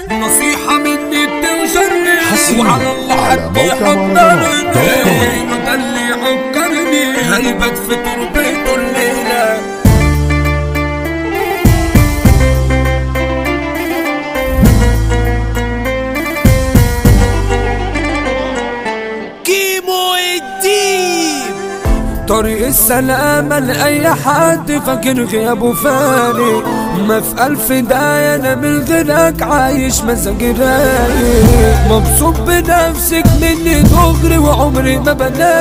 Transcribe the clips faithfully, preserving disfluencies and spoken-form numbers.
نصيحة مني بتوجرني حصرياً وعلى الله على حد موقع يحضرني مهرجانات دوت كوم. وده اللي يعكرني هيبت في تربيته الليلة. كيمو الدين طريق السلامة لأي حد فاكر غيابه فاني، ما في ألف داية أنا من غيرك عايش مزاج رايق، مبسوط بنفسك مني دغري وعمري ما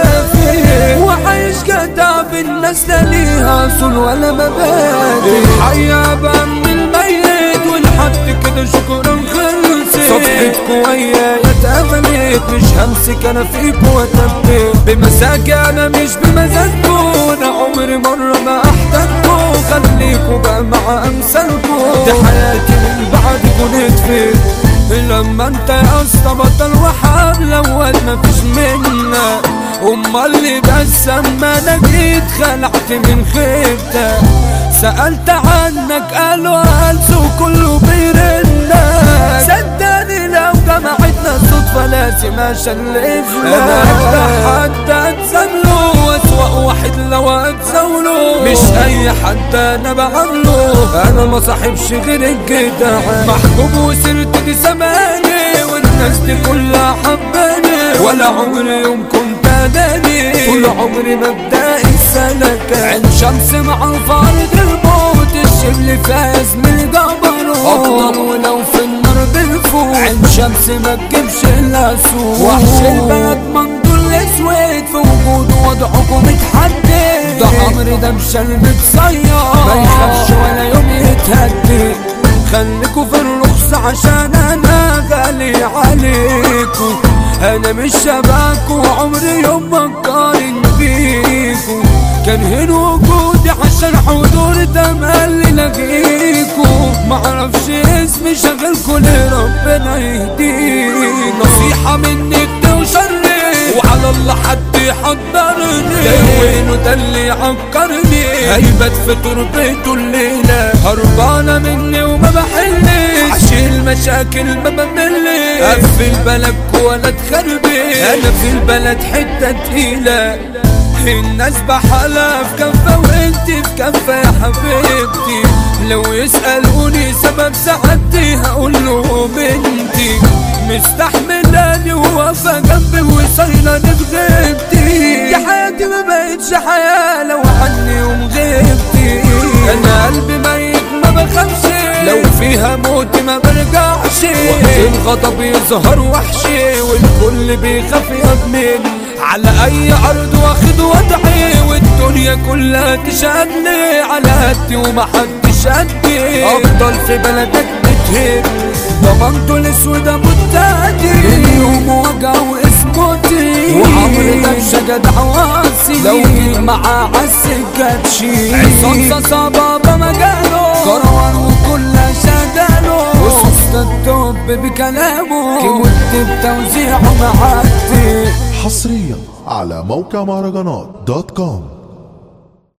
بنافي، وعايش جدع بالناس لا ليها أصول ولا مبادئ، الحياة بقى من الميت ونحط كده شكرا خلصت، صفحتكوا ويايا اتقفلت مش همسك أنا فيكوا واتبت بمزاجي أنا مش بمزاجكوا، أنا عمري مرة ما أحتاجكوا، خليكوا بقى مع أمثالكوا، دي حياتي من بعدكوا نتفت، لما انت يا اسطى بطل وحاب لواد مفيش منك، امال اللي بس اما انا جيت خلعت من خيبتك، سألت عنك قالوا هلسوا كله بيرنك، صدقني لو جمعتنا الصدفة لازم اشلفلك، انا اكتر حد اتزامله واسوأ واحد لو اتزاوله، مش اي حد انا بعمله، انا ما صاحبش غير الجدع، محبوب وسرت دي زماني والناس دي كلها حباني، ولا عمري يوم كنت اناني، طول عمري مبدئي سلكة، عين شمس مع الفرد الموت، الشبل فاز من الجبروت، اقدم ولو في النار بالفوت، عين شمس ما تجيبش الا سوق، وحش البلد منظور الاسود في وجوده وضعكم متحدد، ده عمري ده مشل متصير ما يخافش ولا يوم يتهدد، خليكوا في الرخص عشان انا غالي عليكوا، انا مش شبهكوا عمري يوم ما اقارن بيكوا، كان هنا وجودي عشان حضور تملي لغيكوا، معرفش اسمي شغلكوا لربنا يهديك، نصيحة مني بتوجرني وعلى الله حد يحضرني، ده وينه ده اللي يعكرني هيبت في تربيته الليلة، هربانة مني وما بحلش عشيل مشاكل ما بملش، قفل بلدك ولا تخربش، انا في البلد حتة تقيلة، الناس بحالها في كفة وانت في كفة يا حبيبتي، لو يسألوني سبب سعادتي هقول له بنتي، مستحملاني وواقفة جنبي وصايلاني بغيبتي، يا حياتي ما بقتش حياة لو عني يوم غيبتي، انا قلبي ميت ما بخافش لو فيها موت ما برجعش، وقت الغضب يظهر وحشي والكل بيخاف يضمن، على اي ارض واخد وضعي والدنيا كلها تشهدني، على قدي ومحدش قدي، افضل في بلدك بتهد، ضمنته الاسود متهدي، اليوم وجع واسمتي، وعمري ده مش جدع واصي، لو جيت معاه عالسكة تشيل، عصام صبابة مجاله كروان وكلها شغاله، وسوسة الدب بكلامه كيموت بتوزيعه معدي، حصريا على موقع مهرجانات دوت كوم.